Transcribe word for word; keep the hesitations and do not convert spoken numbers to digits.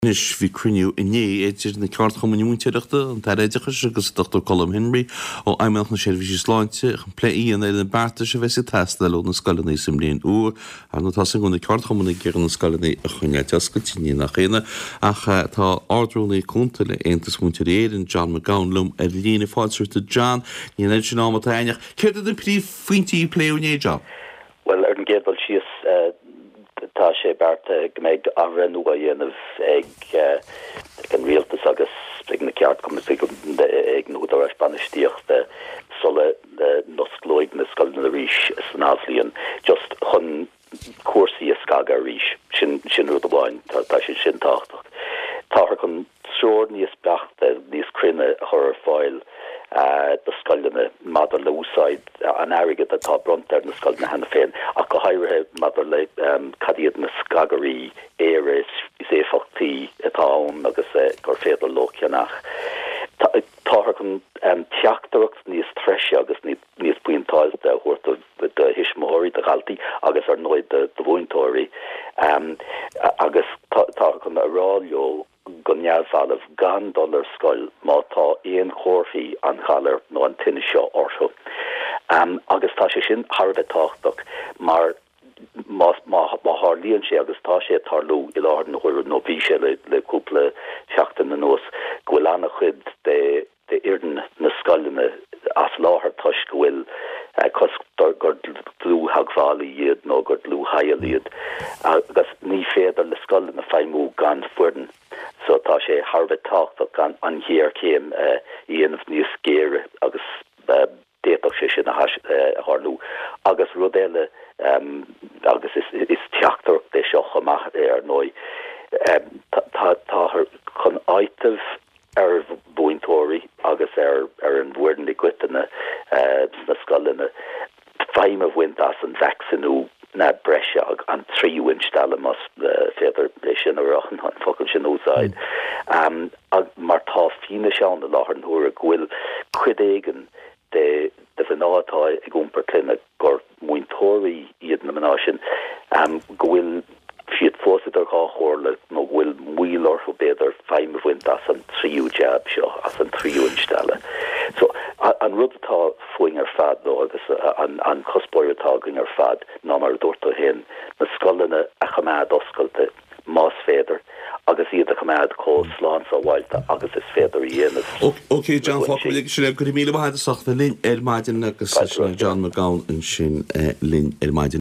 Nis bhí cruinniú inné éidir na ceart chomuniúnteachta an taréideachas agus Doctor Colm Henry ó aimimeach na sérbhísí sláinte chun pléí an éile an barta se bheits testa le na scalaní sem blion uair an natá san gúna ceart chomuna gur na scalaní a chuine teascatíní nach chéine ach tá ádrónaí chunta le Aontas Muintir Éireann John McGowan lum a líana fáilsúirta John ní an sin ámata aineach. Céir den príomh faointí pléúné John? Well ar an géadbal síos tá sé bearta gméid ahrenú a dhéanamh ag an rialtas agus ag na ceart cum ag nódar a Spanistíocht de sola nosglóid na scoilna ríis san Aslíonn just chun cuasaí a scaga ríis sin sin rud amháin tá sin sin táchtach. Tá chun srór níos beachta níos crinne chur fáil de scoilna madar le úsáid an airigad atá brontar na scoilna hena féin a go hairithe madar le cadíad na scagarí éire is éfachtaí atá ón agus gur féidir lóceannach. Tá chun teachtarach níos treise agus níos buintáil de chuirta de hisismóirí de galtaí agus ar nóid de bhhaintóirí agus tá chun a ráliú gonnealfálah gan dollar scoil má tá éon chórfií an chalar nó an tinine seo orthu. Um, agus tá sé sin Harbheith táchtach mar má thar líonn sé agus tá sé tarlú i láthar na chuir nó bhí sé le le cúpla seachtain na nós gohfuil anna chud de de Éireann na scoilna as láthar tuis gohfuil cos gur glú hagfála iad nó gur glú hail iad agus ní féidir le scoilna na feimú gan fuirden. So tá sé Harbheith táchtach gan an chéar céim íanamh níos scéire agus déach sé sin a tharlú agus rud eile agus is is teachtarach de seo chumach ar nói tá chun áitimh ar bhuaintóirí agus ar ar an bhuiirden le cuitanna na scoilna feim a bhaint as an vaccinú na breise an tríú installe mas féidir sin arachan an focail sin úsáid. Mar tá fíne seán na láthar an thuair a ghfuil cuid éigen de de bhanátá ag gúmpar cluine gur muintóirí iad na maná sin gohfuil fiad fósidir cá chóirla nó bhfuil muílar ó béidir feim a bhaint as an tríú jab seo as an tríú installe. So an rud atá foing ar fad nó agus an an cospóirtá going ar fad ná mar dúirtá hen na scoilna a chamád oscailte más féidir agus iad a chamád có sláán sa bhailte agus is féidir dhéanamh. Ok, John Focail sin go mí bhaid a sachta linn ar maidin agus John McGowan an sin linn ar maidin.